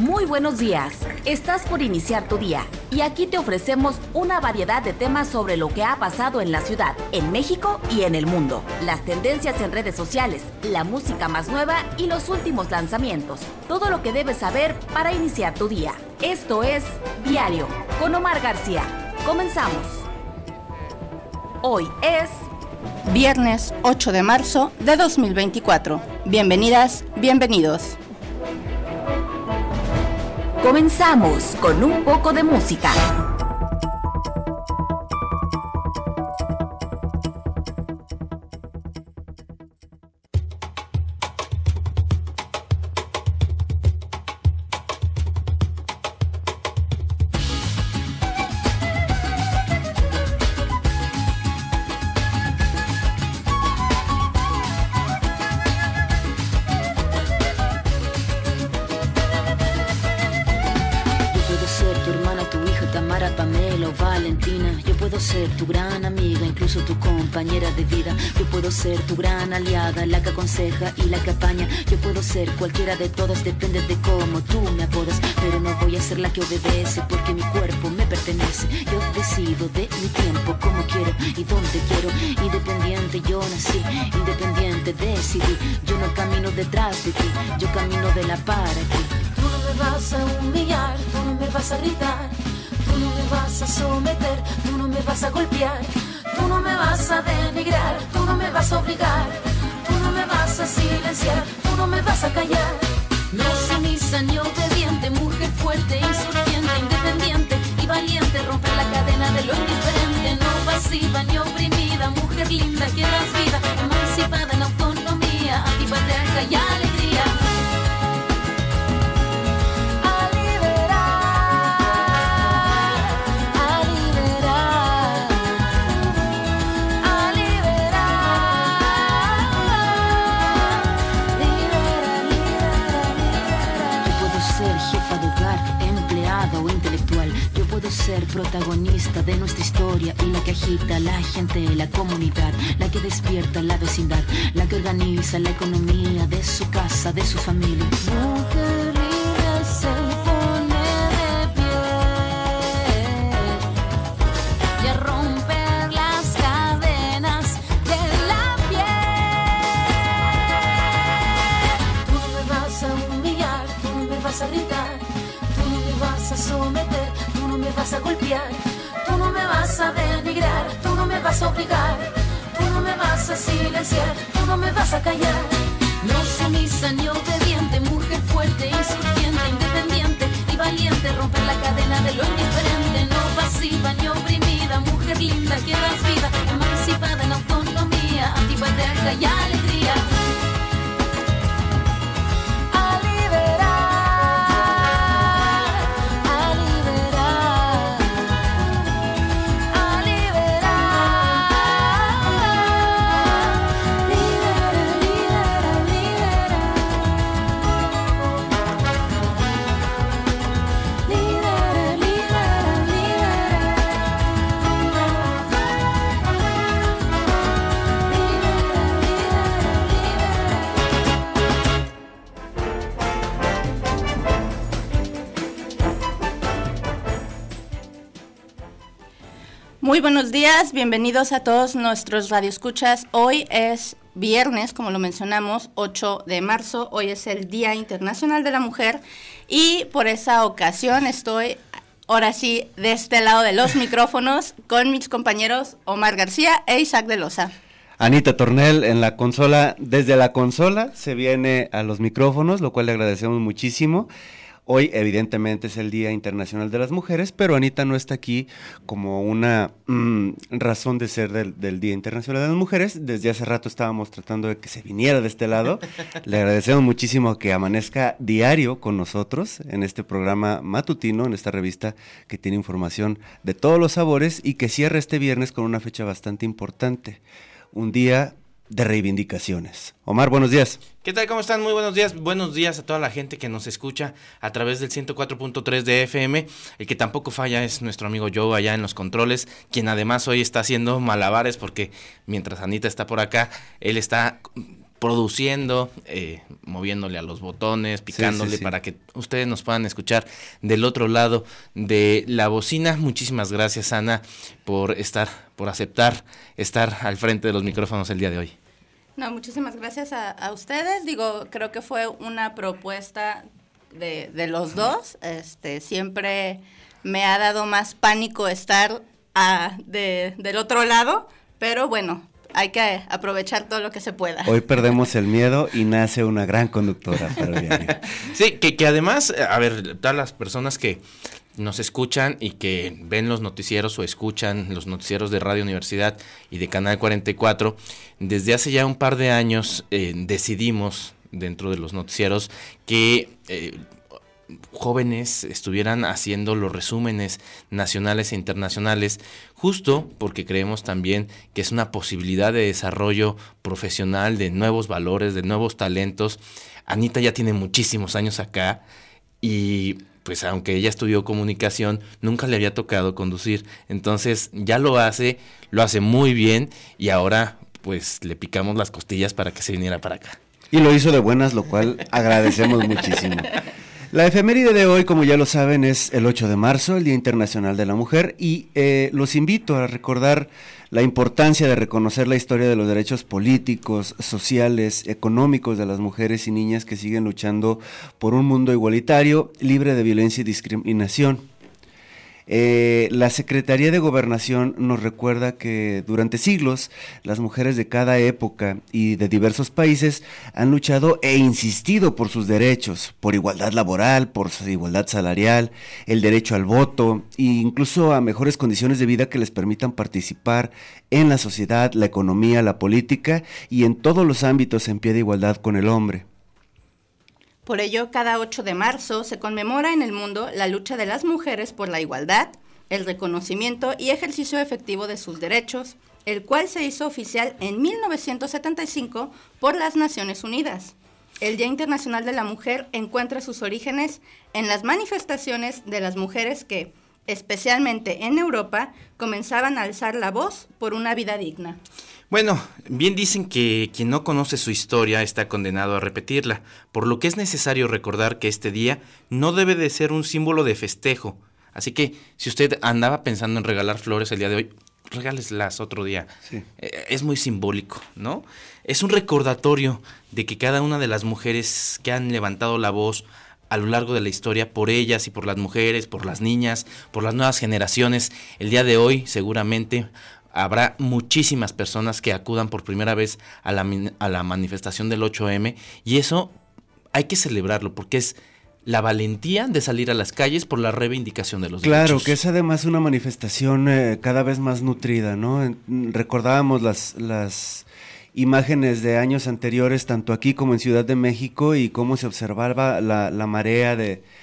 Muy buenos días. Estás por iniciar tu día y aquí te ofrecemos una variedad de temas sobre lo que ha pasado en la ciudad, en México y en el mundo. Las tendencias en redes sociales, la música más nueva y los últimos lanzamientos. Todo lo que debes saber para iniciar tu día. Esto es Diario con Omar García. Comenzamos. Hoy es viernes 8 de marzo de 2024. Bienvenidas, bienvenidos. Comenzamos con un poco de música. Tu gran amiga, incluso tu compañera de vida. Yo puedo ser tu gran aliada, la que aconseja y la que apaña. Yo puedo ser cualquiera de todas, depende de cómo tú me apodas. Pero no voy a ser la que obedece, porque mi cuerpo me pertenece. Yo decido de mi tiempo, como quiero y dónde quiero. Independiente yo nací, independiente decidí. Yo no camino detrás de ti, yo camino de la para ti. Tú no me vas a humillar, tú no me vas a gritar. Tú no me vas a someter, tú no me vas a golpear, tú no me vas a denigrar, tú no me vas a obligar, tú no me vas a silenciar, tú no me vas a callar. No sumisa ni obediente, mujer fuerte, insurgente, independiente y valiente, romper la cadena de lo indiferente. No pasiva ni oprimida, mujer linda que das vida, emancipada en autonomía, antipatriarca y alegría. Ser protagonista de nuestra historia y la que agita a la gente, la comunidad, la que despierta la vecindad, la que organiza la economía de su casa, de su familia. Mujer libre se pone de pie y a romper las cadenas de la piel. Tú no me vas a humillar, tú no me vas a gritar, tú no me vas a someter, tú no me vas a golpear, tú no me vas a denigrar, tú no me vas a obligar, tú no me vas a silenciar, tú no me vas a callar. No sumisa ni obediente, mujer fuerte, insurgente, independiente y valiente, romper la cadena de lo indiferente. No pasiva ni oprimida, mujer linda que das vida, emancipada en autonomía, antipatriarca y alegría. Muy buenos días, bienvenidos a todos nuestros radioescuchas. Hoy es viernes, como lo mencionamos, 8 de marzo. Hoy es el Día Internacional de la Mujer y por esa ocasión estoy, ahora sí, de este lado de los micrófonos con mis compañeros Omar García e Isaac de Loza. Anita Tornel en la consola, desde la consola se viene a los micrófonos, lo cual le agradecemos muchísimo. Hoy evidentemente es el Día Internacional de las Mujeres, pero Anita no está aquí como una razón de ser del Día Internacional de las Mujeres. Desde hace rato estábamos tratando de que se viniera de este lado. Le agradecemos muchísimo que amanezca diario con nosotros en este programa matutino, en esta revista que tiene información de todos los sabores y que cierra este viernes con una fecha bastante importante, un día de reivindicaciones. Omar, buenos días. ¿Qué tal? ¿Cómo están? Muy buenos días. Buenos días a toda la gente que nos escucha a través del 104.3 de FM. El que tampoco falla es nuestro amigo Joe allá en los controles, quien además hoy está haciendo malabares porque mientras Anita está por acá, él está produciendo, moviéndole a los botones, picándole para que ustedes nos puedan escuchar del otro lado de la bocina. Muchísimas gracias, Ana, por aceptar estar al frente de los micrófonos el día de hoy. No, muchísimas gracias a ustedes. Creo que fue una propuesta de los dos. Siempre me ha dado más pánico estar del otro lado, pero bueno, hay que aprovechar todo lo que se pueda. Hoy perdemos el miedo y nace una gran conductora para el diario. Sí, que además, a ver, todas las personas que nos escuchan y que ven los noticieros o escuchan los noticieros de Radio Universidad y de Canal 44, desde hace ya un par de años decidimos dentro de los noticieros que jóvenes estuvieran haciendo los resúmenes nacionales e internacionales, justo porque creemos también que es una posibilidad de desarrollo profesional, de nuevos valores, de nuevos talentos. Anita ya tiene muchísimos años acá y pues aunque ella estudió comunicación, nunca le había tocado conducir. Entonces ya lo hace muy bien y ahora pues le picamos las costillas para que se viniera para acá. Y lo hizo de buenas, lo cual agradecemos muchísimo. La efeméride de hoy, como ya lo saben, es el 8 de marzo, el Día Internacional de la Mujer, y los invito a recordar la importancia de reconocer la historia de los derechos políticos, sociales, económicos de las mujeres y niñas que siguen luchando por un mundo igualitario, libre de violencia y discriminación. La Secretaría de Gobernación nos recuerda que durante siglos las mujeres de cada época y de diversos países han luchado e insistido por sus derechos, por igualdad laboral, por su igualdad salarial, el derecho al voto e incluso a mejores condiciones de vida que les permitan participar en la sociedad, la economía, la política y en todos los ámbitos en pie de igualdad con el hombre. Por ello, cada 8 de marzo se conmemora en el mundo la lucha de las mujeres por la igualdad, el reconocimiento y ejercicio efectivo de sus derechos, el cual se hizo oficial en 1975 por las Naciones Unidas. El Día Internacional de la Mujer encuentra sus orígenes en las manifestaciones de las mujeres que, especialmente en Europa, comenzaban a alzar la voz por una vida digna. Bueno, bien dicen que quien no conoce su historia está condenado a repetirla, por lo que es necesario recordar que este día no debe de ser un símbolo de festejo. Así que si usted andaba pensando en regalar flores el día de hoy, regáleslas otro día. Sí. Es muy simbólico, ¿no? Es un recordatorio de que cada una de las mujeres que han levantado la voz a lo largo de la historia, por ellas y por las mujeres, por las niñas, por las nuevas generaciones, el día de hoy seguramente habrá muchísimas personas que acudan por primera vez a la manifestación del 8M y eso hay que celebrarlo porque es la valentía de salir a las calles por la reivindicación de los derechos. Claro, que es además una manifestación cada vez más nutrida, ¿no? Recordábamos las imágenes de años anteriores, tanto aquí como en Ciudad de México, y cómo se observaba la marea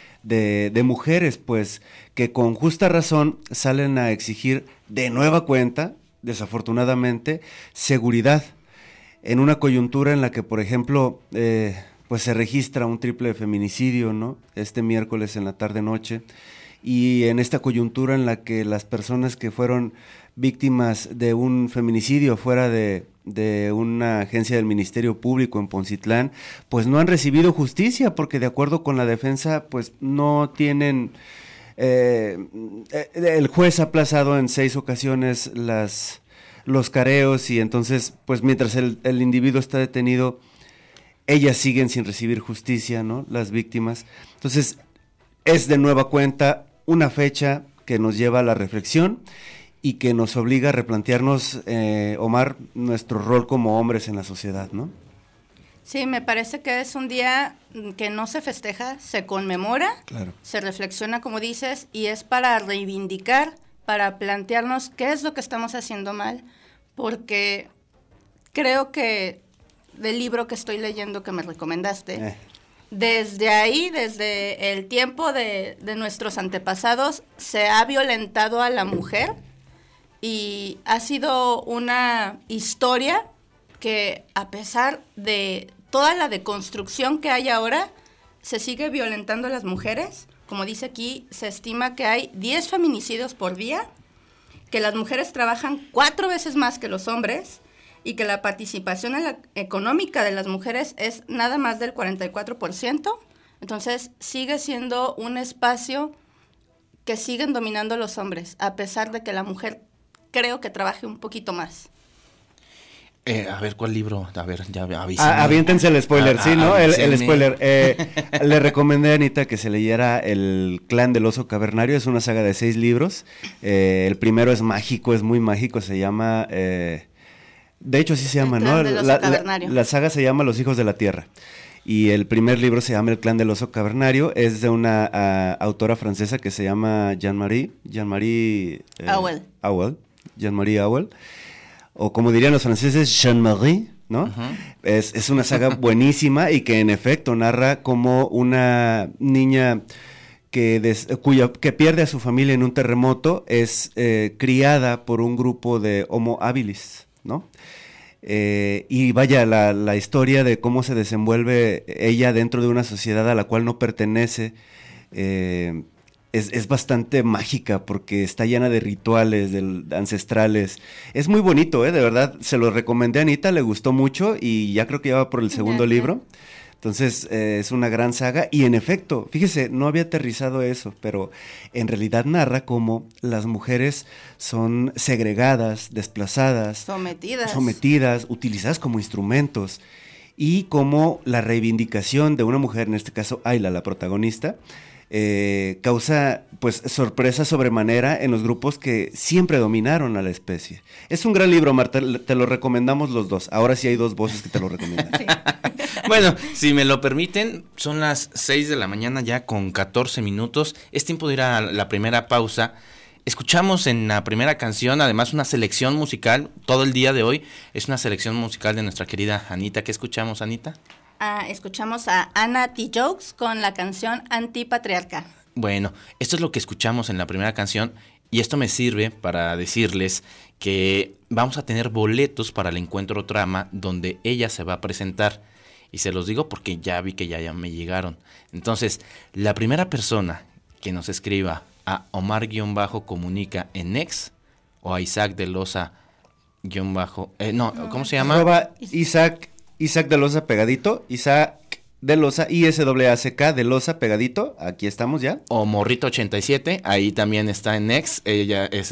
de mujeres, pues, que con justa razón salen a exigir de nueva cuenta, desafortunadamente, seguridad, en una coyuntura en la que, por ejemplo, pues se registra un triple feminicidio, ¿no? Este miércoles en la tarde-noche, y en esta coyuntura en la que las personas que fueron víctimas de un feminicidio fuera de una agencia del Ministerio Público en Poncitlán, pues no han recibido justicia, porque de acuerdo con la defensa, pues no tienen... el juez ha aplazado en 6 ocasiones los careos y entonces, pues mientras el individuo está detenido, ellas siguen sin recibir justicia, ¿no? Las víctimas. Entonces, es de nueva cuenta una fecha que nos lleva a la reflexión y que nos obliga a replantearnos, Omar, nuestro rol como hombres en la sociedad, ¿no? Sí, me parece que es un día que no se festeja, se conmemora, claro, se reflexiona, como dices, y es para reivindicar, para plantearnos qué es lo que estamos haciendo mal, porque creo que del libro que estoy leyendo que me recomendaste, desde ahí, desde el tiempo de nuestros antepasados, se ha violentado a la mujer y ha sido una historia que, a pesar de toda la deconstrucción que hay ahora, se sigue violentando a las mujeres. Como dice aquí, se estima que hay 10 feminicidios por día, que las mujeres trabajan 4 veces más que los hombres, y que la participación económica de las mujeres es nada más del 44%. Entonces sigue siendo un espacio que siguen dominando los hombres, a pesar de que la mujer creo que trabaje un poquito más. A ver, ¿cuál libro? A ver, ya avísenme. Aviéntense el spoiler, sí, ¿no? El spoiler. Le recomendé a Anita que se leyera El Clan del Oso Cavernario. Es una saga de 6 libros. El primero es mágico, es muy mágico. Se llama... de hecho, así se llama, El ¿no? Clan del Oso Cavernario. La saga se llama Los Hijos de la Tierra. Y el primer libro se llama El Clan del Oso Cavernario. Es de una autora francesa que se llama Jean-Marie Auel. Jean-Marie Auel. O como dirían los franceses, Jean-Marie, ¿no? Uh-huh. Es una saga buenísima y que en efecto narra como una niña que pierde a su familia en un terremoto es criada por un grupo de Homo habilis, ¿no? Y vaya, la historia de cómo se desenvuelve ella dentro de una sociedad a la cual no pertenece, es bastante mágica porque está llena de rituales ancestrales. Es muy bonito, de verdad. Se lo recomendé a Anita, le gustó mucho y ya creo que ya va por el segundo libro. Entonces, es una gran saga y en efecto, fíjese, no había aterrizado eso, pero en realidad narra cómo las mujeres son segregadas, desplazadas, sometidas, utilizadas como instrumentos y cómo la reivindicación de una mujer, en este caso Ayla, la protagonista, causa pues sorpresa sobremanera en los grupos que siempre dominaron a la especie. Es un gran libro, Marta, te lo recomendamos los dos. Ahora sí hay 2 voces que te lo recomiendan. Sí. Bueno, si me lo permiten, son las 6 de la mañana ya con 14 minutos. Es tiempo de ir a la primera pausa. Escuchamos en la primera canción, además, una selección musical. Todo el día de hoy es una selección musical de nuestra querida Anita. ¿Qué escuchamos, Anita? Escuchamos a Ana Tijoux con la canción Antipatriarca. Bueno, esto es lo que escuchamos en la primera canción y esto me sirve para decirles que vamos a tener boletos para el encuentro Trama donde ella se va a presentar. Y se los digo porque ya vi que ya me llegaron. Entonces, la primera persona que nos escriba a Omar-Comunica en X o a Isaac de Loza ¿cómo se llama? Isaac de Loza pegadito, Isaac de Loza, ISAACK de Loza pegadito, aquí estamos ya. O Morrito87, ahí también está en X, ella es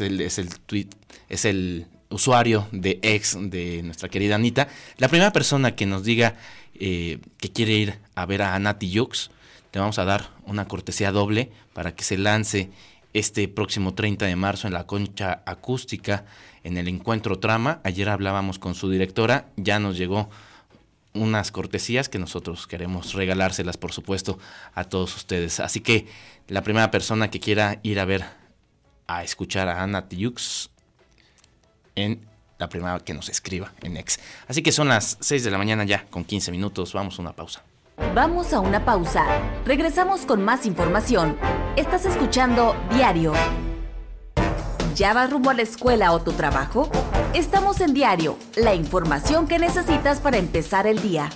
el usuario de X de nuestra querida Anita. La primera persona que nos diga que quiere ir a ver a Ana Tijoux, te vamos a dar una cortesía doble para que se lance este próximo 30 de marzo en la Concha Acústica en el Encuentro Trama. Ayer hablábamos con su directora, ya nos llegó unas cortesías que nosotros queremos regalárselas, por supuesto, a todos ustedes. Así que la primera persona que quiera ir a escuchar a Ana Tijoux, en la primera que nos escriba en X. Así que son las 6 de la mañana ya, con 15 minutos. Vamos a una pausa. Vamos a una pausa. Regresamos con más información. Estás escuchando Diario. ¿Ya vas rumbo a la escuela o tu trabajo? Estamos en Diario, la información que necesitas para empezar el día.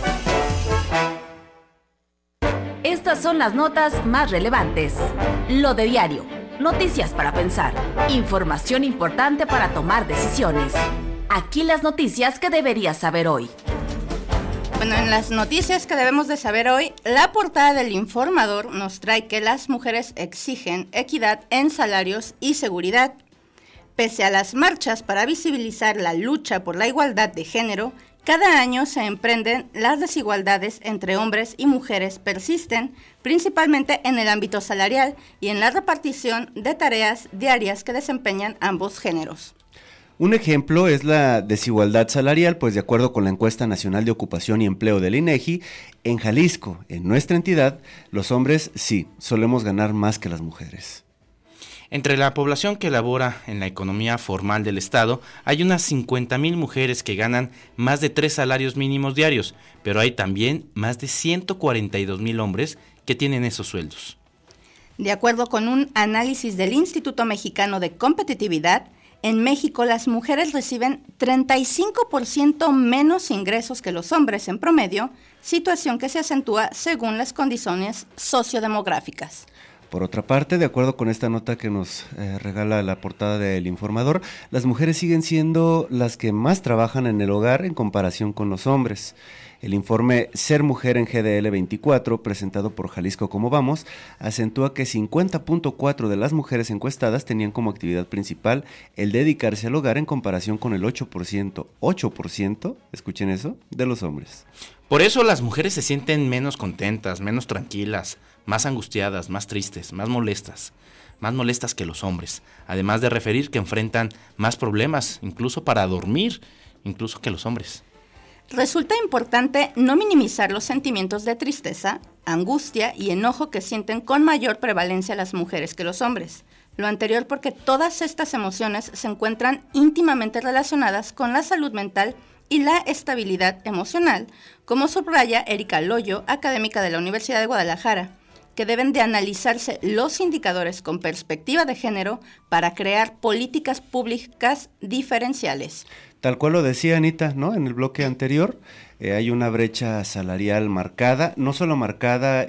Estas son las notas más relevantes. Lo de Diario. Noticias para pensar. Información importante para tomar decisiones. Aquí las noticias que deberías saber hoy. Bueno, en las noticias que debemos de saber hoy, la portada del Informador nos trae que las mujeres exigen equidad en salarios y seguridad. Pese a las marchas para visibilizar la lucha por la igualdad de género, cada año se emprenden, las desigualdades entre hombres y mujeres persisten, principalmente en el ámbito salarial y en la repartición de tareas diarias que desempeñan ambos géneros. Un ejemplo es la desigualdad salarial, pues de acuerdo con la Encuesta Nacional de Ocupación y Empleo del INEGI, en Jalisco, en nuestra entidad, los hombres sí, solemos ganar más que las mujeres. Entre la población que labora en la economía formal del Estado, hay unas 50,000 mujeres que ganan más de 3 salarios mínimos diarios, pero hay también más de 142,000 hombres que tienen esos sueldos. De acuerdo con un análisis del Instituto Mexicano de Competitividad, en México las mujeres reciben 35% menos ingresos que los hombres en promedio, situación que se acentúa según las condiciones sociodemográficas. Por otra parte, de acuerdo con esta nota que nos regala la portada del Informador, las mujeres siguen siendo las que más trabajan en el hogar en comparación con los hombres. El informe Ser Mujer en GDL 24, presentado por Jalisco Como Vamos, acentúa que 50.4 de las mujeres encuestadas tenían como actividad principal el dedicarse al hogar en comparación con el 8%, escuchen eso, de los hombres. Por eso las mujeres se sienten menos contentas, menos tranquilas, más angustiadas, más tristes, más molestas que los hombres, además de referir que enfrentan más problemas, incluso para dormir, incluso que los hombres. Resulta importante no minimizar los sentimientos de tristeza, angustia y enojo que sienten con mayor prevalencia las mujeres que los hombres. Lo anterior porque todas estas emociones se encuentran íntimamente relacionadas con la salud mental y la estabilidad emocional, como subraya Erika Loyo, académica de la Universidad de Guadalajara, que deben de analizarse los indicadores con perspectiva de género para crear políticas públicas diferenciales. Tal cual lo decía Anita, ¿no? En el bloque anterior, hay una brecha salarial marcada, no solo marcada,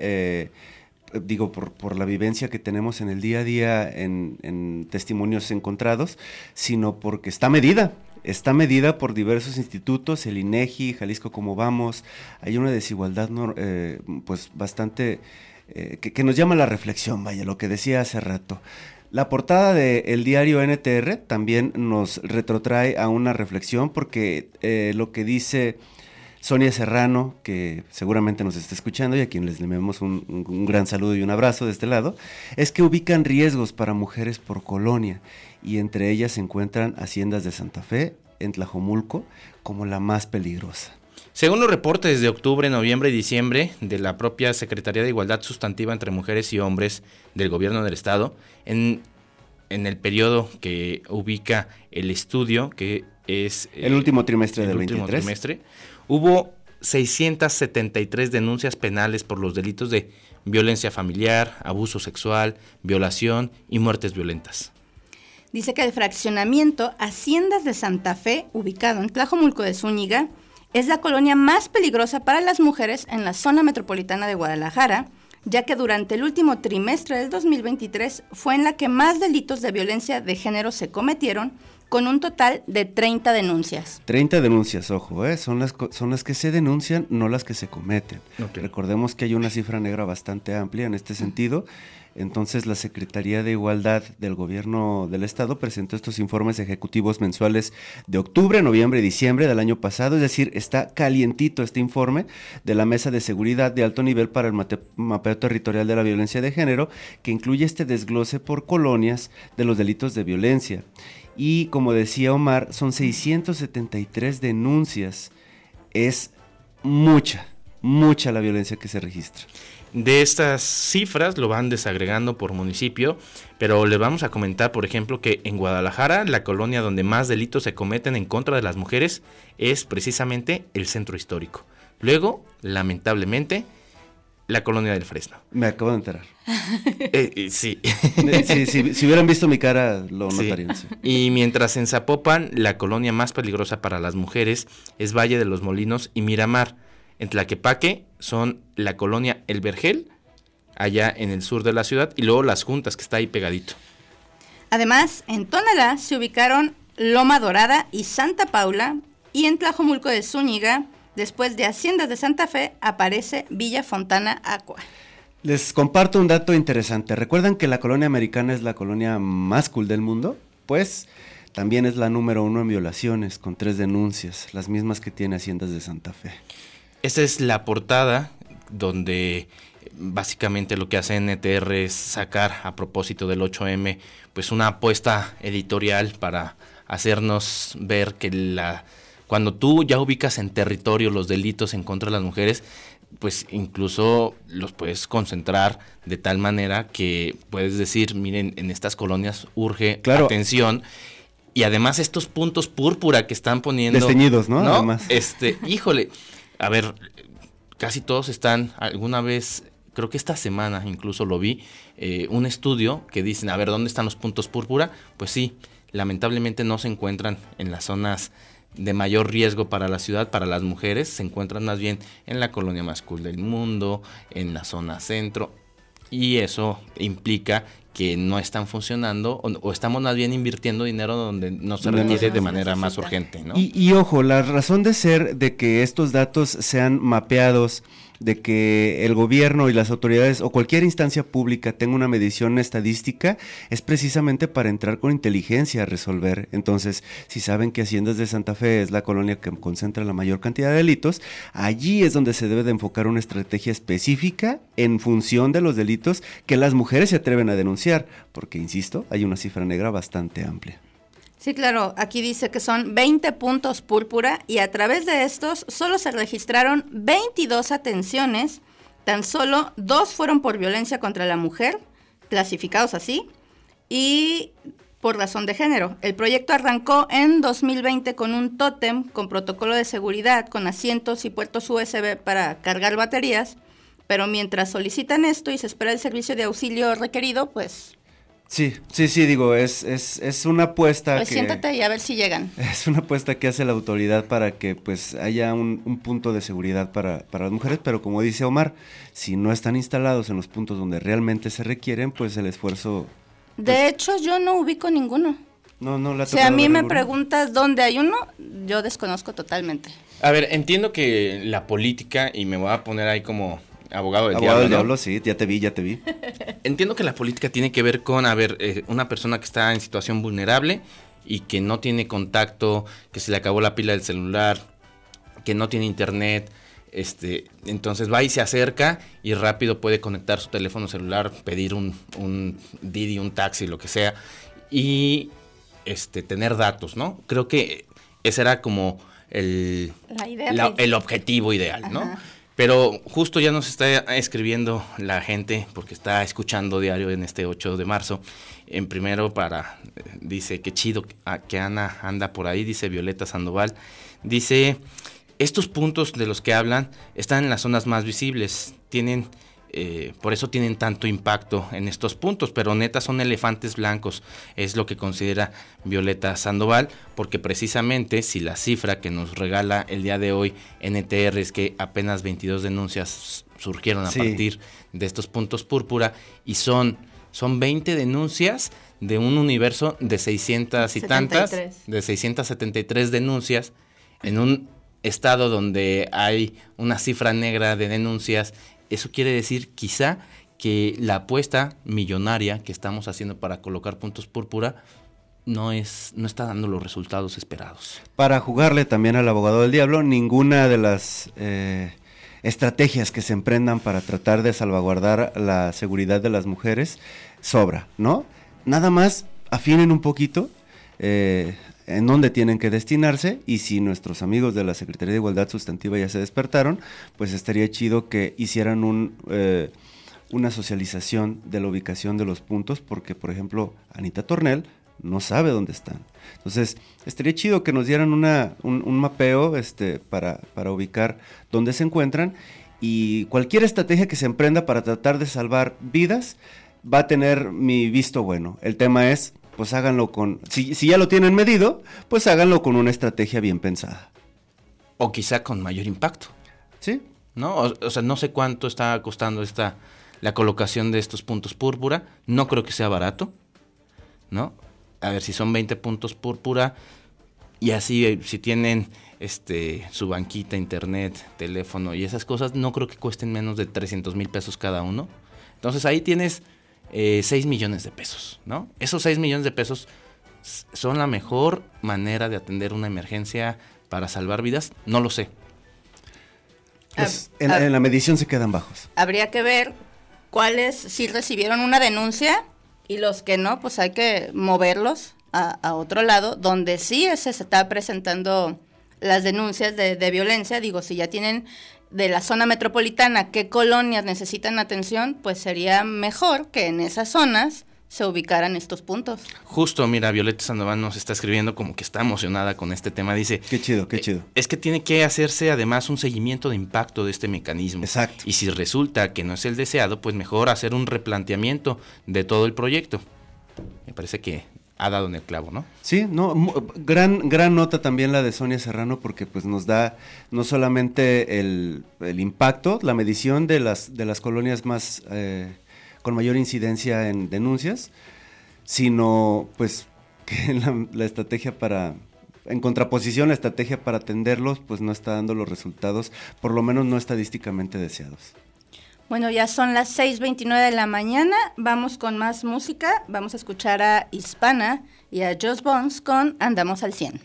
por la vivencia que tenemos en el día a día en testimonios encontrados, sino porque está medida por diversos institutos, el INEGI, Jalisco Como Vamos. Hay una desigualdad pues bastante que nos llama a la reflexión, vaya, lo que decía hace rato. La portada del diario NTR también nos retrotrae a una reflexión porque lo que dice Sonia Serrano, que seguramente nos está escuchando y a quien les enviamos un gran saludo y un abrazo de este lado, es que ubican riesgos para mujeres por colonia y entre ellas se encuentran Haciendas de Santa Fe, en Tlajomulco, como la más peligrosa. Según los reportes de octubre, noviembre y diciembre de la propia Secretaría de Igualdad Sustantiva entre Mujeres y Hombres del Gobierno del Estado, en el periodo que ubica el estudio, que es el último trimestre del 23, hubo 673 denuncias penales por los delitos de violencia familiar, abuso sexual, violación y muertes violentas. Dice que el fraccionamiento Haciendas de Santa Fe, ubicado en Tlajomulco de Zúñiga, es la colonia más peligrosa para las mujeres en la zona metropolitana de Guadalajara, ya que durante el último trimestre del 2023 fue en la que más delitos de violencia de género se cometieron, con un total de 30 denuncias. 30 denuncias, ojo, son las que se denuncian, no las que se cometen. Okay. Recordemos que hay una cifra negra bastante amplia en este sentido. Entonces, la Secretaría de Igualdad del Gobierno del Estado presentó estos informes ejecutivos mensuales de octubre, noviembre y diciembre del año pasado, es decir, está calientito este informe de la Mesa de Seguridad de Alto Nivel para el Mapeo Territorial de la Violencia de Género, que incluye este desglose por colonias de los delitos de violencia. Y como decía Omar, son 673 denuncias, es mucha la violencia que se registra. De estas cifras lo van desagregando por municipio, pero les vamos a comentar, por ejemplo, que en Guadalajara, la colonia donde más delitos se cometen en contra de las mujeres es precisamente el Centro Histórico. Luego, lamentablemente, la colonia del Fresno. Me acabo de enterar. Sí. Si hubieran visto mi cara, lo notarían. Sí. Y mientras en Zapopan, la colonia más peligrosa para las mujeres es Valle de los Molinos y Miramar. En Tlaquepaque son la colonia El Vergel, allá en el sur de la ciudad, y luego Las Juntas, que está ahí pegadito. Además, en Tonalá se ubicaron Loma Dorada y Santa Paula, y en Tlajomulco de Zúñiga, después de Haciendas de Santa Fe, aparece Villa Fontana Aqua. Les comparto un dato interesante. ¿Recuerdan que la colonia americana es la colonia más cool del mundo? Pues también es la número 1 en violaciones, con 3 denuncias, las mismas que tiene Haciendas de Santa Fe. Esta es la portada donde básicamente lo que hace NTR es sacar, a propósito del 8M, pues una apuesta editorial para hacernos ver que cuando tú ya ubicas en territorio los delitos en contra de las mujeres, pues incluso los puedes concentrar de tal manera que puedes decir, miren, en estas colonias urge atención. Y además estos puntos púrpura que están poniendo... Desteñidos, ¿no? Además. Híjole... A ver, casi todos están, alguna vez, creo que esta semana incluso lo vi, un estudio que dicen, a ver, ¿dónde están los puntos púrpura? Pues sí, lamentablemente no se encuentran en las zonas de mayor riesgo para la ciudad, para las mujeres, se encuentran más bien en la colonia más cool del mundo, en la zona centro. Y eso implica que no están funcionando o estamos más bien invirtiendo dinero donde no se requiere de manera más urgente, ¿no? Y ojo, la razón de ser de que estos datos sean mapeados, de que el gobierno y las autoridades o cualquier instancia pública tenga una medición estadística, es precisamente para entrar con inteligencia a resolver. Entonces, si saben que Haciendas de Santa Fe es la colonia que concentra la mayor cantidad de delitos, allí es donde se debe de enfocar una estrategia específica en función de los delitos que las mujeres se atreven a denunciar, porque, insisto, hay una cifra negra bastante amplia. Sí, claro, aquí dice que son 20 puntos púrpura y a través de estos solo se registraron 22 atenciones, tan solo 2 fueron por violencia contra la mujer, clasificados así, y por razón de género. El proyecto arrancó en 2020 con un tótem con protocolo de seguridad, con asientos y puertos USB para cargar baterías, pero mientras solicitan esto y se espera el servicio de auxilio requerido, pues... Sí, digo, es una apuesta Pues que... siéntate y a ver si llegan. Es una apuesta que hace la autoridad para que pues haya un punto de seguridad para las mujeres, pero como dice Omar, si no están instalados en los puntos donde realmente se requieren, pues el esfuerzo... De hecho, yo no ubico ninguno. No la Si a mí me preguntas dónde hay uno, yo desconozco totalmente. A ver, entiendo que la política, y me voy a poner ahí como... Abogado del diablo, ¿no? Sí, ya te vi. Entiendo que la política tiene que ver con, una persona que está en situación vulnerable y que no tiene contacto, que se le acabó la pila del celular, que no tiene internet, entonces va y se acerca y rápido puede conectar su teléfono celular, pedir un Didi, un taxi, lo que sea, y tener datos, ¿no? Creo que ese era como el objetivo ideal, ¿no? Ajá. Pero justo ya nos está escribiendo la gente, porque está escuchando diario en este 8 de marzo. En primero dice, qué chido que Ana anda por ahí, dice Violeta Sandoval. Dice, estos puntos de los que hablan están en las zonas más visibles, por eso tienen tanto impacto en estos puntos, pero neta son elefantes blancos, es lo que considera Violeta Sandoval, porque precisamente si la cifra que nos regala el día de hoy NTR es que apenas 22 denuncias surgieron a partir de estos puntos púrpura y son 20 denuncias de un universo de 600 y 73. tantas, de 673 denuncias en un estado donde hay una cifra negra de denuncias. Eso quiere decir quizá que la apuesta millonaria que estamos haciendo para colocar puntos púrpura no está dando los resultados esperados. Para jugarle también al abogado del diablo, ninguna de las estrategias que se emprendan para tratar de salvaguardar la seguridad de las mujeres sobra, ¿no? Nada más afinen un poquito en dónde tienen que destinarse, y si nuestros amigos de la Secretaría de Igualdad Sustantiva ya se despertaron, pues estaría chido que hicieran una socialización de la ubicación de los puntos, porque por ejemplo Anita Tornel no sabe dónde están. Entonces estaría chido que nos dieran un mapeo para ubicar dónde se encuentran, y cualquier estrategia que se emprenda para tratar de salvar vidas va a tener mi visto bueno. El tema es, pues háganlo si ya lo tienen medido, pues háganlo con una estrategia bien pensada. O quizá con mayor impacto. Sí. ¿No? O sea, no sé cuánto está costando la colocación de estos puntos púrpura. No creo que sea barato, ¿no? A ver, si son 20 puntos púrpura y así, si tienen su banquita, internet, teléfono y esas cosas, no creo que cuesten menos de 300,000 pesos cada uno. Entonces ahí tienes 6 millones de pesos, ¿no? Esos 6 millones de pesos son la mejor manera de atender una emergencia para salvar vidas. No lo sé. Pues en la medición se quedan bajos. Habría que ver cuáles sí recibieron una denuncia y los que no, pues hay que moverlos a otro lado, donde sí se está presentando las denuncias de violencia. Digo, si ya tienen de la zona metropolitana qué colonias necesitan atención, pues sería mejor que en esas zonas se ubicaran estos puntos. Justo, mira, Violeta Sandoval nos está escribiendo como que está emocionada con este tema. Dice, qué chido. Es que tiene que hacerse además un seguimiento de impacto de este mecanismo. Exacto. Y si resulta que no es el deseado, pues mejor hacer un replanteamiento de todo el proyecto. Me parece que ha dado en el clavo, ¿no? Sí, gran nota también la de Sonia Serrano, porque pues nos da no solamente el impacto, la medición de las colonias más con mayor incidencia en denuncias, sino pues que la estrategia en contraposición, la estrategia para atenderlos pues no está dando los resultados, por lo menos no estadísticamente deseados. Bueno, ya son las 6:29 de la mañana, vamos con más música, vamos a escuchar a Hispana y a Joss Bones con Andamos al 100.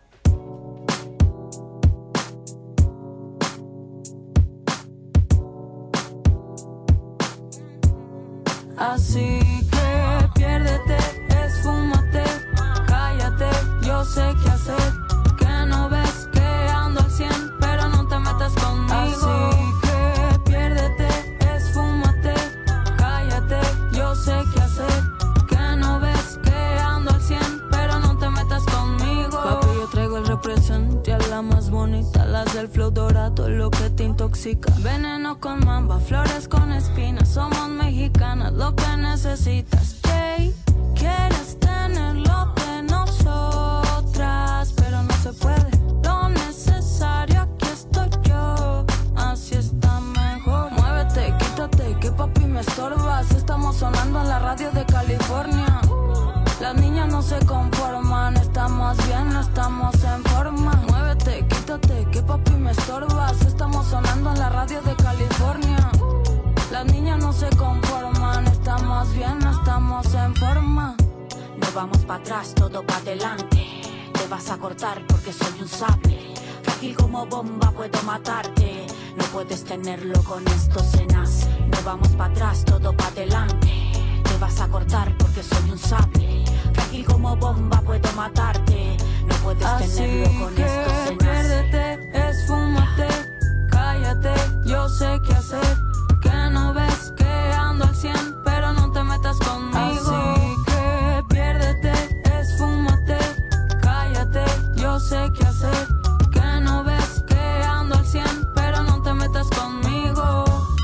Así que piérdete, esfúmate, cállate, yo sé qué hacer, que no ves que ando al 100, pero no te metas conmigo. Así que piérdete, esfúmate, cállate, yo sé qué hacer, que no ves que ando al 100, pero no te metas conmigo. Papi, yo traigo el represente a la más bonita, las del flow dorado, lo que te intoxica. Veneno con mamba, flores con espinas, somos mexicanas, lo que necesitas. Jay, quieres tener lo de nosotras, pero no se puede. Lo necesario, aquí estoy yo, así está mejor. Muévete, quítate, que papi me estorbas. Estamos sonando en la radio de California. Las niñas no se conforman, estamos bien, no estamos en forma. Muévete, quítate, que papi me estorbas. Estamos sonando en la radio de California. Las niñas no se conforman, estamos bien, no estamos en forma. No vamos para atrás, todo para adelante. Te vas a cortar porque soy un sable. Frágil como bomba, puedo matarte. No puedes tenerlo, con esto se nace. No vamos para atrás, todo para adelante. Te vas a cortar porque soy un sable. Frágil como bomba, puedo matarte. No puedes tenerlo, con esto se nace. Piérdete, esfúmate, cállate, yo sé qué hacer, que no ves que ando al 100, pero no te metas conmigo. Así que piérdete, esfúmate, cállate, yo sé qué hacer, que no ves que ando al 100, pero no te metas conmigo.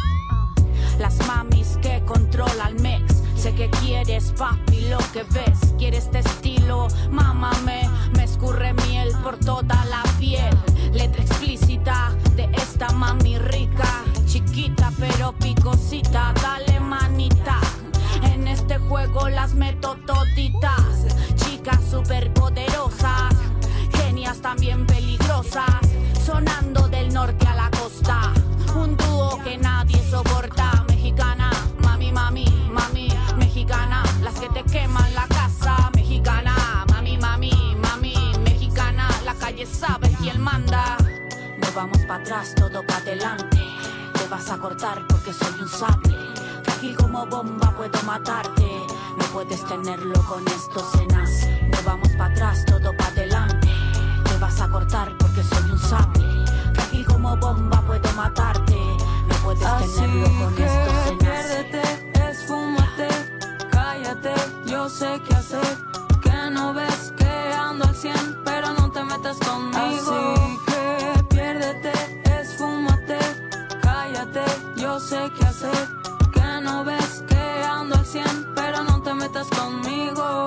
Las mamis que controlan mix, sé que quieres papi lo que ves. Quieres este estilo, mámame, me escurre miel por toda la piel. Letra explícita de esta mami rica, chiquita pero picosita, dale manita. En este juego las meto toditas, chicas superpoderosas, genias también peligrosas, sonando del norte a la costa, un dúo que nadie soporta. Mexicana, mami, mami, mami, mexicana, las que te queman la casa. Mexicana, mami, mami, mami, mexicana, la calle sabe quién manda. No vamos para atrás, todo para adelante. Te vas a cortar porque soy un sable. Frágil como bomba, puedo matarte. No puedes tenerlo, con esto se nace. No vamos para atrás, todo para adelante. Te vas a cortar porque soy un sable. Frágil como bomba, puedo matarte. No puedes tenerlo, con esto se nace. Piérdete, esfúmate, cállate, yo sé qué hacer, que no ves que ando al 100, pero no te metas conmigo. Así que piérdete, esfúmate, cállate, yo sé qué hacer, que no ves que ando al 100, pero no te metas conmigo.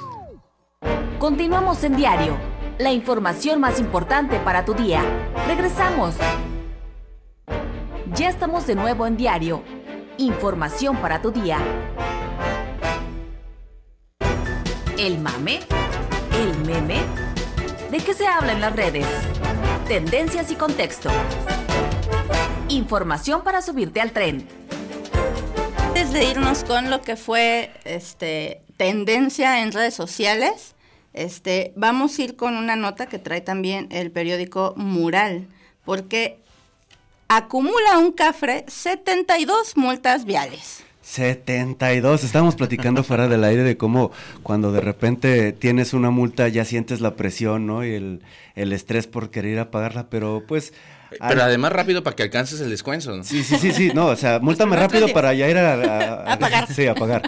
Continuamos en Diario, la información más importante para tu día. Regresamos. Ya estamos de nuevo en Diario, información para tu día. ¿El mame? ¿El meme? ¿De qué se habla en las redes? Tendencias y contexto. Información para subirte al tren. Antes de irnos con lo que fue tendencia en redes sociales, vamos a ir con una nota que trae también el periódico Mural, porque acumula un cafre 72 multas viales. 72, estábamos platicando fuera del aire de cómo cuando de repente tienes una multa ya sientes la presión, ¿no? Y el estrés por querer ir a pagarla, pero pues... Pero además rápido para que alcances el descuento, ¿no? Sí, no, o sea, múltame rápido para ya ir a pagar. Sí, a pagar.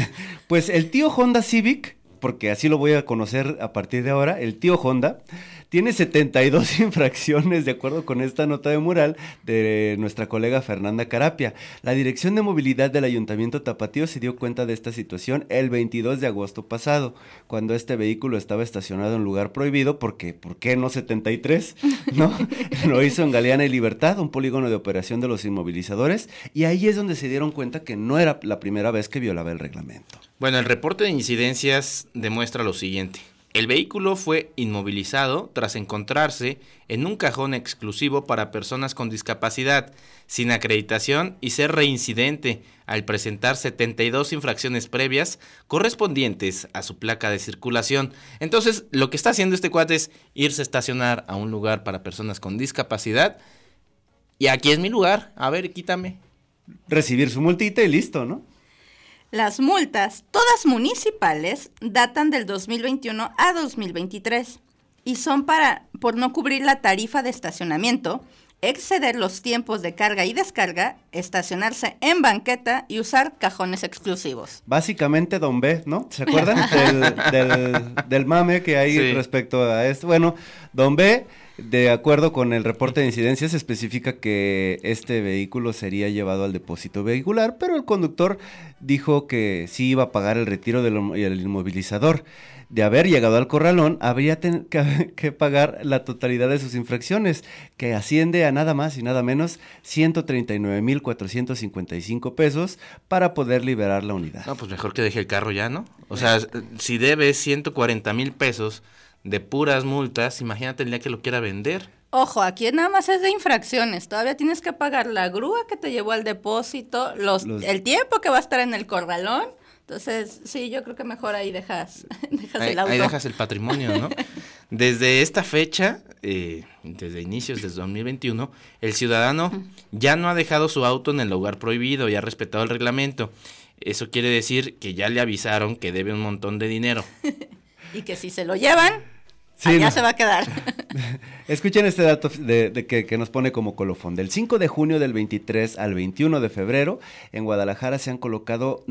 Pues el tío Honda Civic, porque así lo voy a conocer a partir de ahora, el tío Honda tiene 72 infracciones de acuerdo con esta nota de mural de nuestra colega Fernanda Carapia. La Dirección de Movilidad del Ayuntamiento Tapatío se dio cuenta de esta situación el 22 de agosto pasado, cuando este vehículo estaba estacionado en lugar prohibido, porque ¿por qué no 73? ¿No? Lo hizo en Galeana y Libertad, un polígono de operación de los inmovilizadores, y ahí es donde se dieron cuenta que no era la primera vez que violaba el reglamento. Bueno, el reporte de incidencias demuestra lo siguiente. El vehículo fue inmovilizado tras encontrarse en un cajón exclusivo para personas con discapacidad, sin acreditación y ser reincidente al presentar 72 infracciones previas correspondientes a su placa de circulación. Entonces, lo que está haciendo este cuate es irse a estacionar a un lugar para personas con discapacidad. Y aquí es mi lugar, a ver, quítame. Recibir su multita y listo, ¿no? Las multas, todas municipales, datan del 2021 a 2023 y son por no cubrir la tarifa de estacionamiento, exceder los tiempos de carga y descarga, estacionarse en banqueta y usar cajones exclusivos. Básicamente Don B, ¿no? ¿Se acuerdan del mame que hay respecto a esto? Bueno, Don B, de acuerdo con el reporte de incidencias, especifica que este vehículo sería llevado al depósito vehicular, pero el conductor dijo que sí iba a pagar el retiro del inmovilizador. De haber llegado al corralón, habría que pagar la totalidad de sus infracciones, que asciende a nada más y nada menos 139,455 pesos para poder liberar la unidad. No, pues mejor que deje el carro ya, ¿no? O sea, si debes 140,000 pesos de puras multas, imagínate el día que lo quiera vender. Ojo, aquí nada más es de infracciones, todavía tienes que pagar la grúa que te llevó al depósito, el tiempo que va a estar en el corralón. Entonces, sí, yo creo que mejor ahí dejas el auto. Ahí dejas el patrimonio, ¿no? Desde esta fecha, desde inicios de 2021, el ciudadano ya no ha dejado su auto en el lugar prohibido y ha respetado el reglamento. Eso quiere decir que ya le avisaron que debe un montón de dinero. Y que si se lo llevan, sí, allá no. se va a quedar. Escuchen este dato que nos pone como colofón. Del 5 de junio del 23 al 21 de febrero, en Guadalajara se han colocado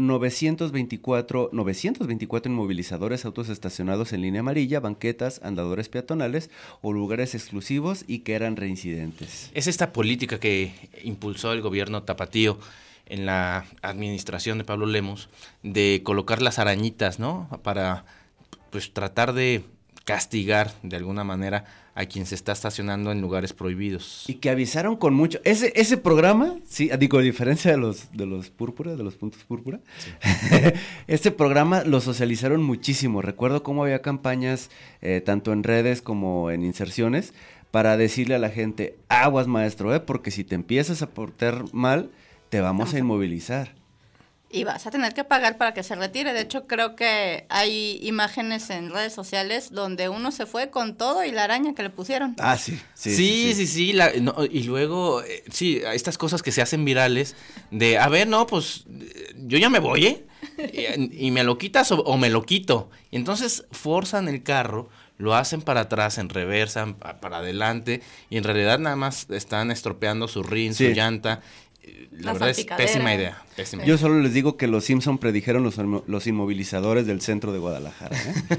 924 inmovilizadores, autos estacionados en línea amarilla, banquetas, andadores peatonales o lugares exclusivos y que eran reincidentes. Es esta política que impulsó el gobierno tapatío en la administración de Pablo Lemus, de colocar las arañitas, ¿no? Para pues tratar de castigar de alguna manera a quien se está estacionando en lugares prohibidos. Y que avisaron con mucho. Ese programa, sí, digo, a diferencia de los púrpura, de los puntos púrpura, sí. Este programa lo socializaron muchísimo. Recuerdo cómo había campañas, tanto en redes como en inserciones, para decirle a la gente, aguas maestro, porque si te empiezas a portar mal, te vamos a inmovilizar. Y vas a tener que pagar para que se retire. De hecho, creo que hay imágenes en redes sociales donde uno se fue con todo y la araña que le pusieron. Ah, sí. Sí. Y luego, estas cosas que se hacen virales de, a ver, no, pues yo ya me voy, y me lo quitas o me lo quito. Y entonces forzan el carro, lo hacen para atrás, en reversa, para adelante, y en realidad nada más están estropeando su rin, su llanta. La verdad es pésima idea. Yo solo les digo que los Simpson predijeron los inmovilizadores del centro de Guadalajara.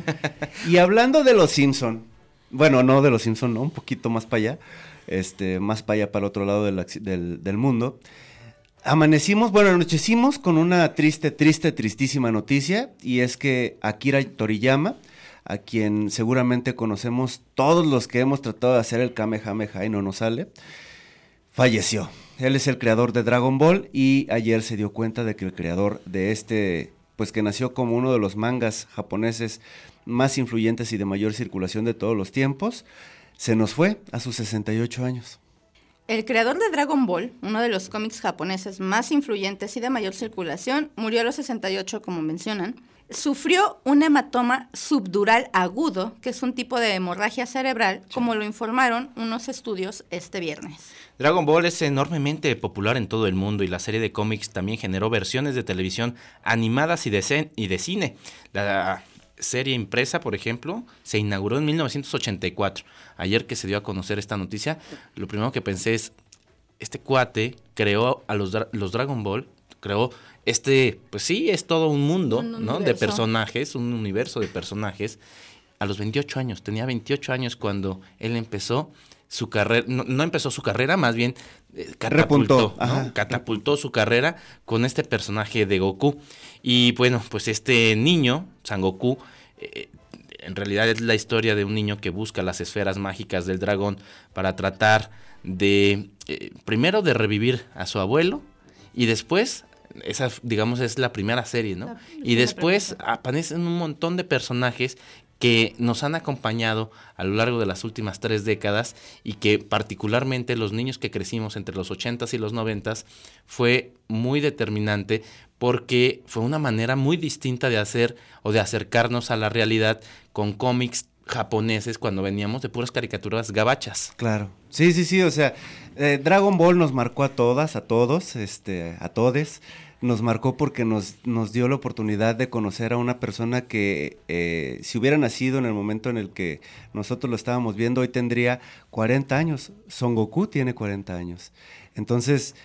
Y hablando de los Simpson, bueno, no de los Simpson, no, un poquito más para allá, más para allá, para el otro lado del mundo. Anochecimos con una tristísima noticia, y es que Akira Toriyama, a quien seguramente conocemos todos los que hemos tratado de hacer el Kamehameha y no nos sale, falleció. Él es el creador de Dragon Ball y ayer se dio cuenta de que el creador de pues que nació como uno de los mangas japoneses más influyentes y de mayor circulación de todos los tiempos, se nos fue a sus 68 años. El creador de Dragon Ball, uno de los cómics japoneses más influyentes y de mayor circulación, murió a los 68, como mencionan. Sufrió un hematoma subdural agudo, que es un tipo de hemorragia cerebral, como lo informaron unos estudios este viernes. Dragon Ball es enormemente popular en todo el mundo y la serie de cómics también generó versiones de televisión animadas y de cine. La serie impresa, por ejemplo, se inauguró en 1984. Ayer que se dio a conocer esta noticia, lo primero que pensé es, este cuate creó a los Dragon Ball, creó pues sí, es todo un mundo, ¿no? De personajes, un universo de personajes, a los 28 años. Tenía 28 años cuando él empezó su carrera, no empezó su carrera, más bien catapultó, ¿no? Catapultó su carrera con este personaje de Goku. Y bueno, pues este niño, Son Goku, en realidad es la historia de un niño que busca las esferas mágicas del dragón para tratar de, primero de revivir a su abuelo, y después, esa digamos es la primera serie, ¿no? Y después aparecen un montón de personajes que nos han acompañado a lo largo de las últimas 3 décadas y que particularmente los niños que crecimos entre los 80s y los 90s fue muy determinante porque fue una manera muy distinta de hacer o de acercarnos a la realidad con cómics japoneses cuando veníamos de puras caricaturas gabachas. Claro, sí, o sea, Dragon Ball nos marcó a todas, a todos, a todes. Nos marcó porque nos dio la oportunidad de conocer a una persona que si hubiera nacido en el momento en el que nosotros lo estábamos viendo, hoy tendría 40 años. Son Goku tiene 40 años. Entonces,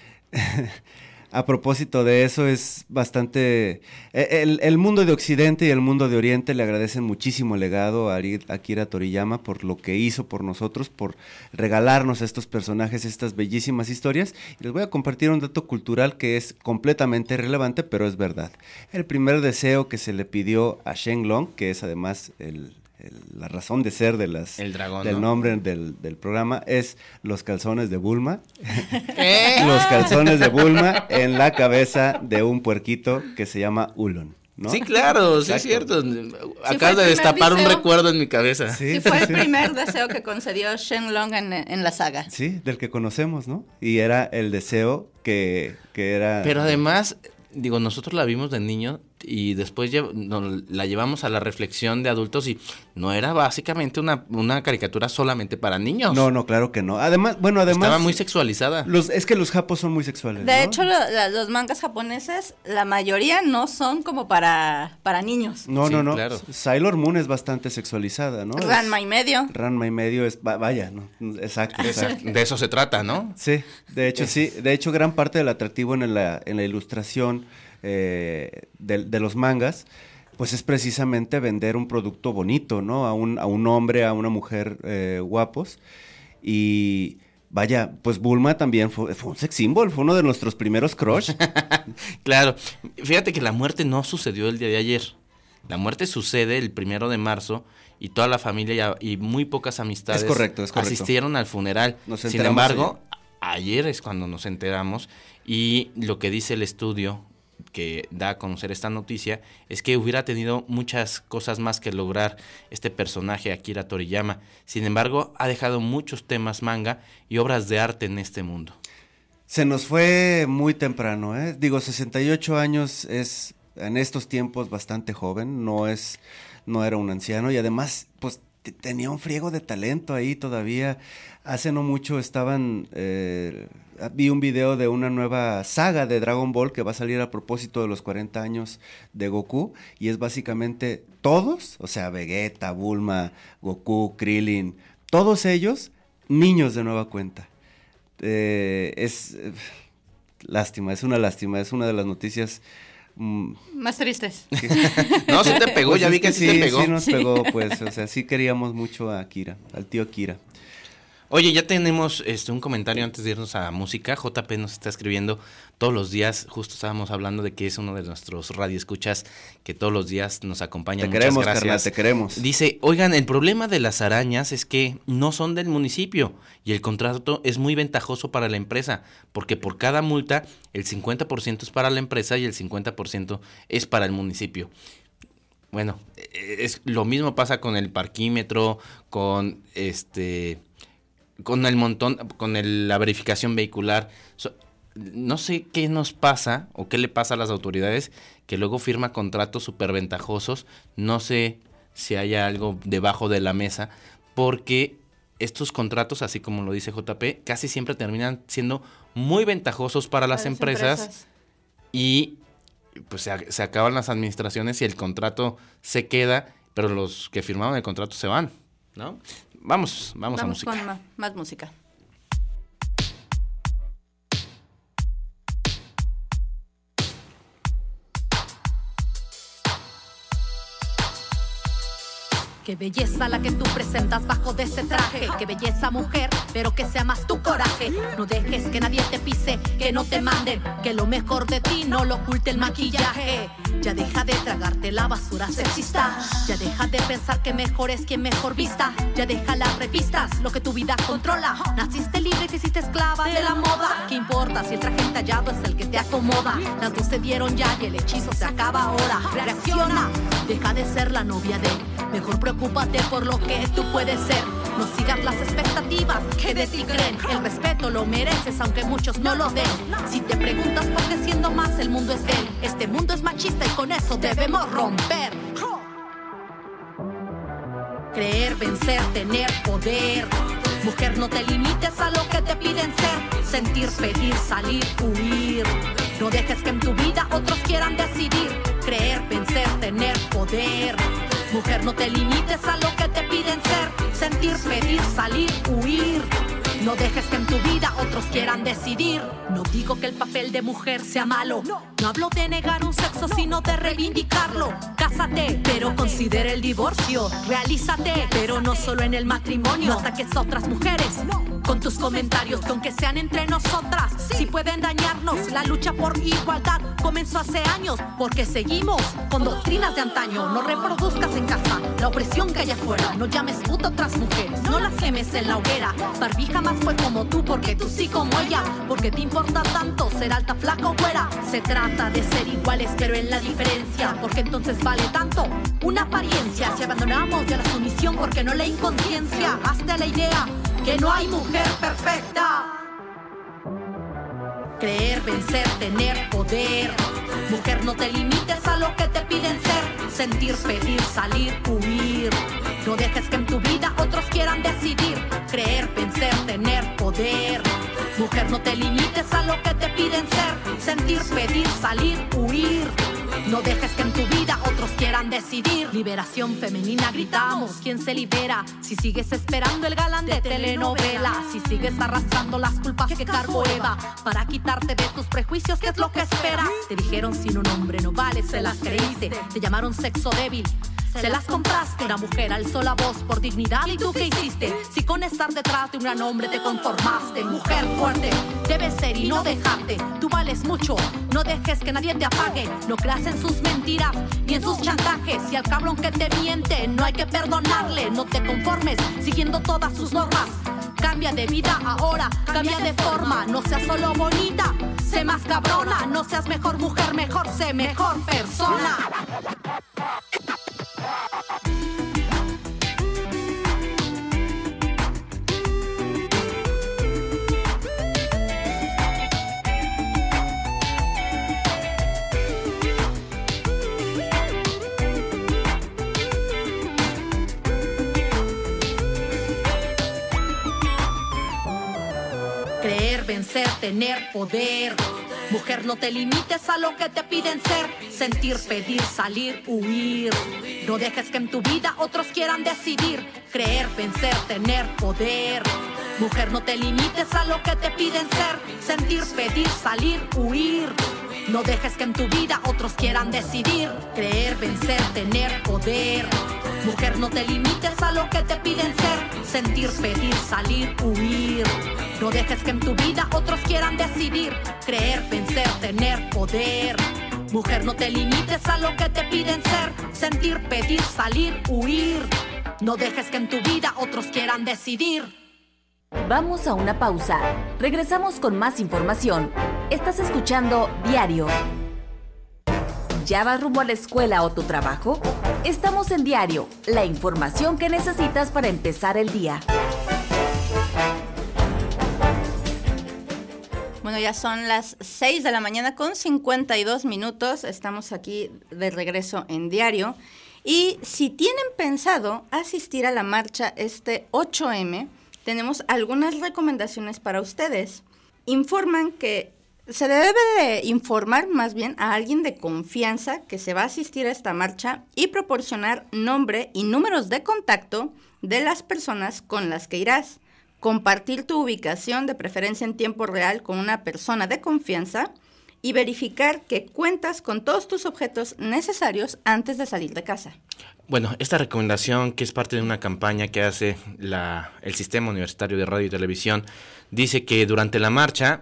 a propósito de eso, es bastante... El mundo de Occidente y el mundo de Oriente le agradecen muchísimo el legado a Akira Toriyama por lo que hizo por nosotros, por regalarnos a estos personajes, estas bellísimas historias. Y les voy a compartir un dato cultural que es completamente irrelevante, pero es verdad. El primer deseo que se le pidió a Shenlong, que es además la razón de ser del dragón, nombre del programa, es los calzones de Bulma. Los calzones de Bulma en la cabeza de un puerquito que se llama Ulon, ¿no? Sí, claro, sí es cierto. Acabas de destapar un recuerdo en mi cabeza. Sí, fue el primer deseo que concedió Shenlong en la saga. Sí, del que conocemos, ¿no? Y era el deseo que era... Pero además, digo, nosotros la vimos de niño y después la llevamos a la reflexión de adultos y no era básicamente una caricatura solamente para niños. No, claro que no. Además... Estaba muy sexualizada. Es que los japos son muy sexuales, De ¿no? hecho, los mangas japoneses, la mayoría no son como para niños. No. Claro. Sailor Moon es bastante sexualizada, ¿no? Ranma y medio. Ranma y medio es... Vaya, ¿no? Exacto. De eso se trata, ¿no? Sí, de hecho sí. De hecho, gran parte del atractivo en la ilustración de los mangas, pues es precisamente vender un producto bonito, ¿no? A un hombre, a una mujer guapos. Y vaya, pues Bulma también fue un sex symbol, fue uno de nuestros primeros crush. Claro, fíjate que la muerte no sucedió el día de ayer. La muerte sucede el 1 de marzo y toda la familia y muy pocas amistades es correcto. asistieron al funeral. Sin embargo, ayer es cuando nos enteramos y lo que dice el estudio que da a conocer esta noticia es que hubiera tenido muchas cosas más que lograr este personaje Akira Toriyama. Sin embargo, ha dejado muchos temas manga y obras de arte en este mundo. Se nos fue muy temprano, ¿eh? Digo, 68 años es en estos tiempos bastante joven, no era un anciano y además pues tenía un friego de talento ahí todavía. Hace no mucho vi un video de una nueva saga de Dragon Ball que va a salir a propósito de los 40 años de Goku y es básicamente todos, o sea, Vegeta, Bulma, Goku, Krillin, todos ellos niños de nueva cuenta. Lástima, es una lástima, es una de las noticias más tristes. No, sí te pegó, pues ya vi que sí te pegó. Sí nos pegó, pues, o sea, sí queríamos mucho a Akira, al tío Akira. Oye, ya tenemos un comentario antes de irnos a música. JP nos está escribiendo todos los días. Justo estábamos hablando de que es uno de nuestros radioescuchas que todos los días nos acompaña. Te queremos, carnal, te queremos. Dice, oigan, el problema de las arañas es que no son del municipio y el contrato es muy ventajoso para la empresa porque por cada multa el 50% es para la empresa y el 50% es para el municipio. Bueno, lo mismo pasa con el parquímetro, con la verificación vehicular. No sé qué nos pasa o qué le pasa a las autoridades que luego firma contratos súper ventajosos. No sé si haya algo debajo de la mesa, porque estos contratos, así como lo dice JP, casi siempre terminan siendo muy ventajosos para las empresas y pues se acaban las administraciones y el contrato se queda, pero los que firmaron el contrato se van, ¿no? Vamos a música. Con más música. Qué belleza la que tú presentas bajo de ese traje. Qué belleza, mujer, pero que sea más tu coraje. No dejes que nadie te pise, que no te manden, que lo mejor de ti no lo oculte el maquillaje. Ya deja de tragarte la basura sexista. Ya deja de pensar que mejor es quien mejor vista. Ya deja las revistas, lo que tu vida controla. Naciste libre y te hiciste esclava de la moda. ¿Qué importa si el traje entallado es el que te acomoda? Las dos se dieron ya y el hechizo se acaba ahora. Reacciona, deja de ser la novia de. Mejor preocúpate por lo que tú puedes ser. No sigas las expectativas que de ti creen. El respeto lo mereces aunque muchos no lo den. Si te preguntas por qué siendo más el mundo es él. Este mundo es machista y con eso debemos romper. Creer, vencer, tener poder. Mujer, no te limites a lo que te piden ser. Sentir, pedir, salir, huir. No dejes que en tu vida otros quieran decidir. Creer, vencer, tener poder. Mujer, no te limites a lo que te piden ser. Sentir, pedir, salir, huir. No dejes que en tu vida otros quieran decidir. No digo que el papel de mujer sea malo. No hablo de negar un sexo, sino de reivindicarlo. Cásate, pero considera el divorcio. Realízate, pero no solo en el matrimonio. No ataques a otras mujeres con tus comentarios, que aunque sean entre nosotras, si pueden dañarnos. La lucha por igualdad comenzó hace años, porque seguimos con doctrinas de antaño. No reproduzcas en casa la opresión que hay afuera. No llames puta a otras mujeres, no las quemes en la hoguera. Barbie jamás fue como tú, porque tú sí como ella. Porque te importa tanto ser alta, flaca o güera. Se trata de ser iguales, pero en la diferencia, porque entonces vale tanto una apariencia. Si abandonamos ya la sumisión, porque no la inconsciencia. Hazte la idea que no hay mujer perfecta. Creer, vencer, tener poder. Mujer, no te limites a lo que te piden ser. Sentir, pedir, salir, huir. No dejes que en tu vida otros quieran decidir. Creer, vencer, tener poder. Mujer, no te limites a lo que te piden ser. Sentir, pedir, salir, huir. No dejes que en tu vida otros quieran decidir. Liberación femenina gritamos, ¿quién se libera? Si sigues esperando el galán de telenovela. Si sigues arrastrando las culpas que cargó Eva para quitarte de tus prejuicios, ¿qué es lo que esperas? Te dijeron sin un hombre no vale, se las creíste. Te llamaron sexo débil, se las compraste. Una mujer alzó la voz por dignidad. ¿Y tú qué hiciste? Si con estar detrás de un gran hombre te conformaste. Mujer fuerte, debes ser y no dejarte. Tú vales mucho, no dejes que nadie te apague. No creas en sus mentiras ni en sus chantajes. Y al cabrón que te miente no hay que perdonarle. No te conformes siguiendo todas sus normas. Cambia de vida ahora, cambia de forma. No seas solo bonita, sé más cabrona. No seas mejor mujer, mejor sé mejor persona. Creer, vencer, tener poder. Mujer, no te limites a lo que te piden ser. Sentir, pedir, salir, huir. No dejes que en tu vida otros quieran decidir. Creer, vencer, tener poder. Mujer, no te limites a lo que te piden ser. Sentir, pedir, salir, huir. No dejes que en tu vida otros quieran decidir. Creer, vencer, tener poder. Mujer, no te limites a lo que te piden ser. Sentir, pedir, salir, huir. No dejes que en tu vida otros quieran decidir. Creer, vencer, tener poder. Mujer, no te limites a lo que te piden ser. Sentir, pedir, salir, huir. No dejes que en tu vida otros quieran decidir. Vamos a una pausa. Regresamos con más información. Estás escuchando Diario. ¿Ya vas rumbo a la escuela o tu trabajo? Estamos en Diario, la información que necesitas para empezar el día. Bueno, ya son las 6 de la mañana con 52 minutos. Estamos aquí de regreso en Diario. Y si tienen pensado asistir a la marcha este 8M, tenemos algunas recomendaciones para ustedes. Informan que se debe de informar más bien a alguien de confianza que se va a asistir a esta marcha y proporcionar nombre y números de contacto de las personas con las que irás. Compartir tu ubicación, de preferencia en tiempo real, con una persona de confianza y verificar que cuentas con todos tus objetos necesarios antes de salir de casa. Bueno, esta recomendación, que es parte de una campaña que hace el Sistema Universitario de Radio y Televisión, dice que durante la marcha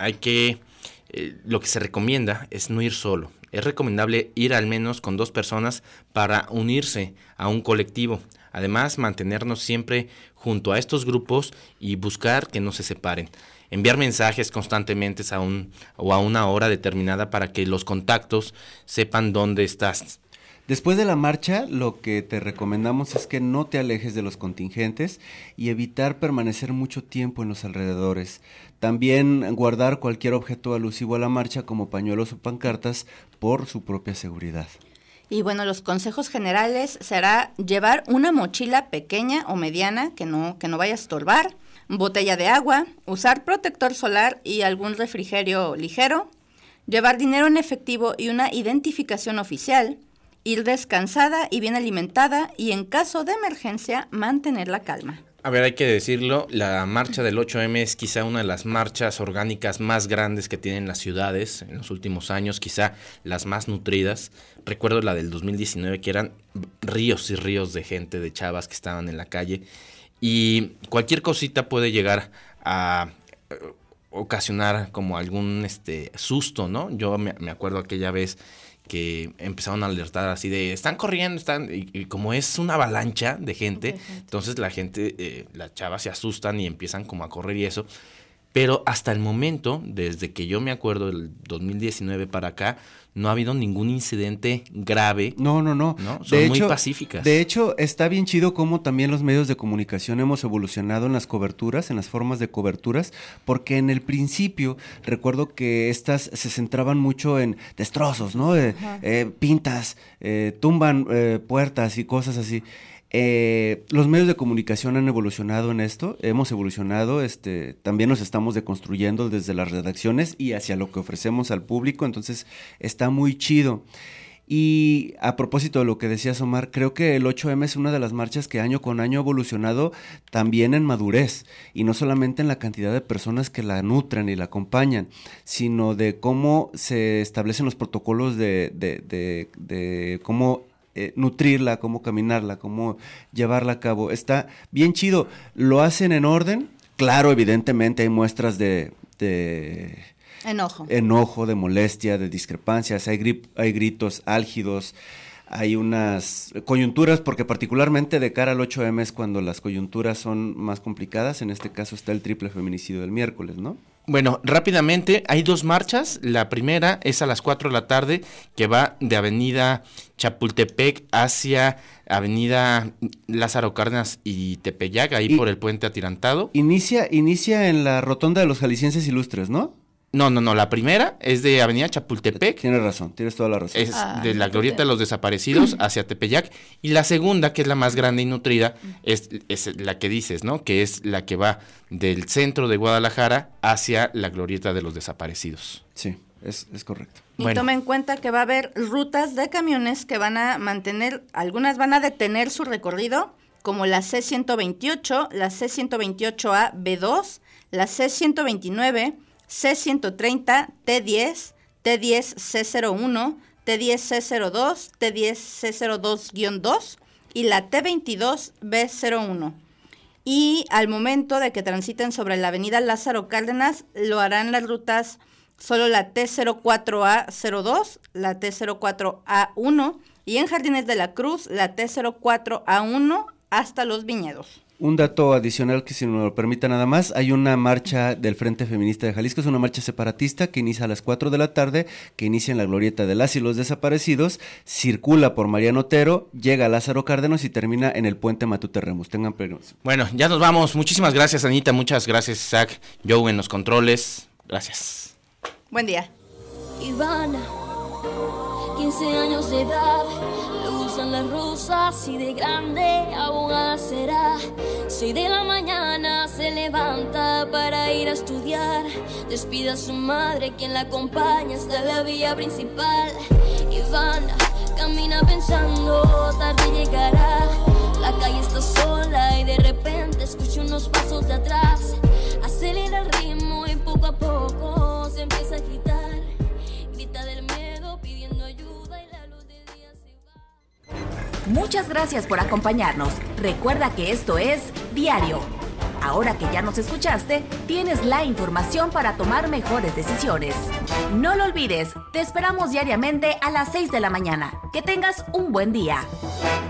lo que se recomienda es no ir solo. Es recomendable ir al menos con 2 personas para unirse a un colectivo. Además, mantenernos siempre junto a estos grupos y buscar que no se separen. Enviar mensajes constantemente a una hora determinada para que los contactos sepan dónde estás. Después de la marcha, lo que te recomendamos es que no te alejes de los contingentes y evitar permanecer mucho tiempo en los alrededores. También guardar cualquier objeto alusivo a la marcha, como pañuelos o pancartas, por su propia seguridad. Y bueno, los consejos generales será llevar una mochila pequeña o mediana que no vaya a estorbar, botella de agua, usar protector solar y algún refrigerio ligero, llevar dinero en efectivo y una identificación oficial, ir descansada y bien alimentada y en caso de emergencia mantener la calma. A ver, hay que decirlo, la marcha del 8M es quizá una de las marchas orgánicas más grandes que tienen las ciudades en los últimos años, quizá las más nutridas. Recuerdo la del 2019, que eran ríos y ríos de gente, de chavas que estaban en la calle, y cualquier cosita puede llegar a ocasionar como algún susto, ¿no? Yo me acuerdo aquella vez que empezaron a alertar así de están corriendo, y como es una avalancha de gente, entonces la gente, las chavas se asustan y empiezan como a correr y eso. Pero hasta el momento, desde que yo me acuerdo del 2019 para acá, no ha habido ningún incidente grave. No. Son muy pacíficas. De hecho, está bien chido cómo también los medios de comunicación hemos evolucionado en las coberturas, en las formas de coberturas, porque en el principio recuerdo que estas se centraban mucho en destrozos, ¿no? Pintas, tumban puertas y cosas así. Los medios de comunicación han evolucionado en esto, hemos evolucionado, también nos estamos deconstruyendo desde las redacciones y hacia lo que ofrecemos al público, entonces está muy chido. Y a propósito de lo que decías, Omar, creo que el 8M es una de las marchas que año con año ha evolucionado también en madurez, y no solamente en la cantidad de personas que la nutren y la acompañan, sino de cómo se establecen los protocolos de cómo nutrirla, cómo caminarla, cómo llevarla a cabo. Está bien chido. Lo hacen en orden. Claro, evidentemente hay muestras de enojo, de molestia, de discrepancias. Hay gritos álgidos. Hay unas coyunturas, porque particularmente de cara al 8M es cuando las coyunturas son más complicadas. En este caso está el triple feminicidio del miércoles, ¿no? Bueno, rápidamente, hay 2 marchas. La primera es a las 4 de la tarde, que va de Avenida Chapultepec hacia Avenida Lázaro Cárdenas y Tepeyac, ahí por el puente atirantado. Inicia en la rotonda de los Jaliscienses Ilustres, ¿no? No, la primera es de Avenida Chapultepec. Tienes razón, tienes toda la razón. Es de la Glorieta de los Desaparecidos hacia Tepeyac. Y la segunda, que es la más grande y nutrida, es la que dices, ¿no? Que es la que va del centro de Guadalajara hacia la Glorieta de los Desaparecidos. Sí, es correcto. Y toma en cuenta que va a haber rutas de camiones que van a mantener, algunas van a detener su recorrido, como la C-128, la C-128A B2, la C-129, C-130, T10, T10C01, T10C02, T10C02-2 y la T22B01. Y al momento de que transiten sobre la avenida Lázaro Cárdenas, lo harán las rutas solo la T04A02, la T04A1 y en Jardines de la Cruz la T04A1 hasta Los Viñedos. Un dato adicional que, si me lo permite nada más, hay una marcha del Frente Feminista de Jalisco, es una marcha separatista que inicia a las 4 de la tarde, que inicia en la Glorieta de las y los Desaparecidos, circula por Mariano Otero, llega a Lázaro Cárdenas y termina en el puente Matute Remus. Tengan precaución. Bueno, ya nos vamos. Muchísimas gracias, Anita, muchas gracias, Isaac, Joe en los controles. Gracias. Buen día. Ivana, 15 años de edad, le gustan las rosas y de grande abogada será. 6 de la mañana se levanta para ir a estudiar. Despide a su madre, quien la acompaña hasta la vía principal. Ivana camina pensando, tarde llegará. La calle está sola y de repente escucha unos pasos de atrás. Acelera el ritmo y poco a poco se empieza a agitar. Muchas gracias por acompañarnos. Recuerda que esto es Diario. Ahora que ya nos escuchaste, tienes la información para tomar mejores decisiones. No lo olvides, te esperamos diariamente a las 6 de la mañana. Que tengas un buen día.